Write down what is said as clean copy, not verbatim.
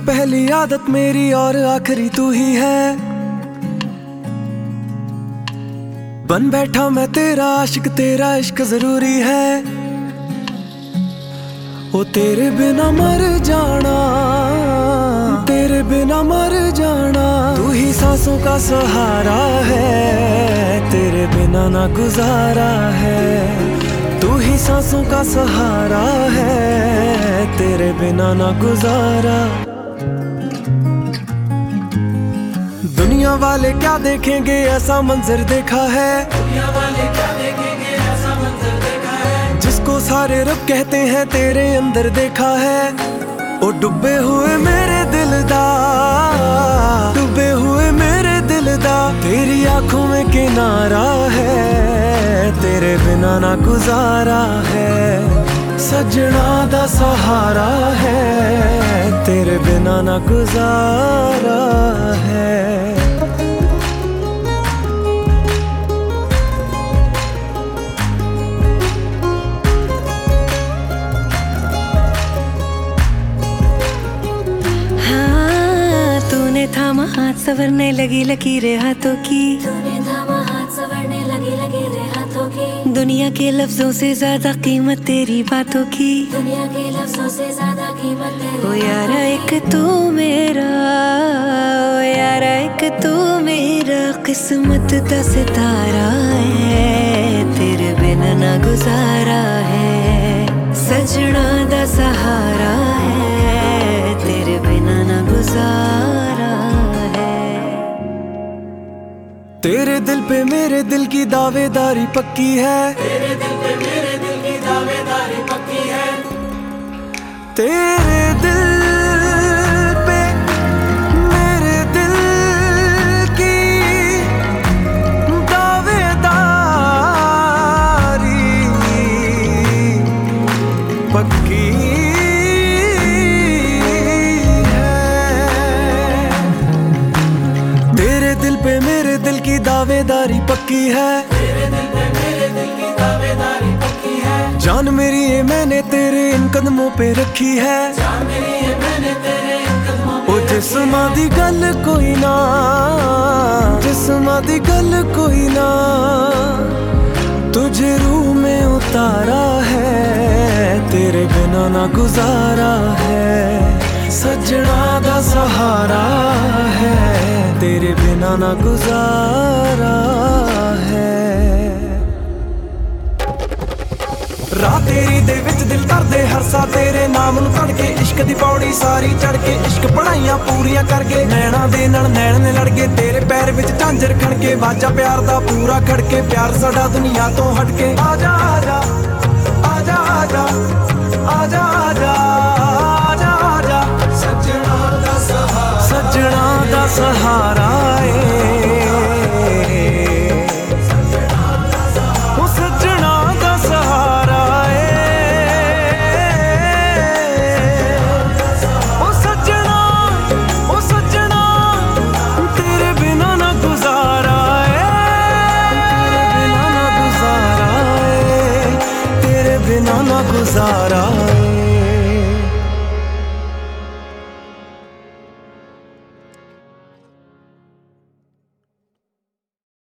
पहली आदत मेरी और आखिरी तू ही है। बन बैठा मैं तेरा आशिक, तेरा इश्क जरूरी है। ओ तेरे बिना मर जाना, तेरे बिना मर जाना। तू ही सांसों का सहारा है, तेरे बिना ना गुजारा है। तू ही सांसों का सहारा है, तेरे बिना ना गुजारा। दुनिया वाले क्या देखेंगे ऐसा मंजर देखा है। दुनिया वाले क्या देखेंगे ऐसा मंजर देखा है। जिसको सारे रब कहते हैं तेरे अंदर देखा है। ओ डूबे हुए मेरे दिल दा, डूबे हुए मेरे दिल दा। तेरी आंखों में किनारा है, तेरे बिना ना गुजारा है। सजना दा सहारा है, तेरे बिना ना गुजारा है। थामा हाथ संवरने लगी लकीरें हाथों की। तूने थामा हाथ संवरने लगी लकीरें हाथों की। दुनिया के लफ्जों से ज्यादा कीमत तेरी बातों की। दुनिया के लफ्जों से ज्यादा कीमत तेरी। ओ यारा एक तू मेरा, ओ यारा एक तू मेरा किस्मत का सितारा है, तेरे बिना ना गुजारा है। सजना दा सहारा है, तेरे बिना ना गुजारा। तेरे दिल पे मेरे दिल की दावेदारी पक्की है। तेरे दिल पे मेरे दिल की दावेदारी पक्की है। तेरे दिल पे मेरे दिल की दावेदारी पक्की है। तेरे दिल पे मेरे दिल की दावेदारी पक्की है। तेरे दिल पे मेरे दिल की दावेदारी पक्की है। जान मेरी ये मैंने तेरे इन कदमों पे रखी है। जान मेरी ये मैंने तेरे इन कदमों पे ओ जिस्मां दी गल कोई ना, जिस्मां दी गल कोई ना। तुझे रूह में उतारा है, तेरे बिना ना गुजारा है। सजना दा सहारा है, तेरे बिना ना गुजारा है। राह तेरी दे विच दिल करदे हर सा तेरे नाम नूं पढ़ के। इश्क दी पौड़ी सारी चढ़ के, इश्क पढ़ाइयां पूरियां करके। नैना दे नाल नैन ने लड़ के, तेरे पैर विच झांजर खड़ के। वाजा प्यार दा पूरा खड़के, प्यार साडा दुनिया तो हट के। आजा आजा आजा आजा आजा आजा आजा आजा। सजना दा सहारा, सजना दा सहारा गुजारा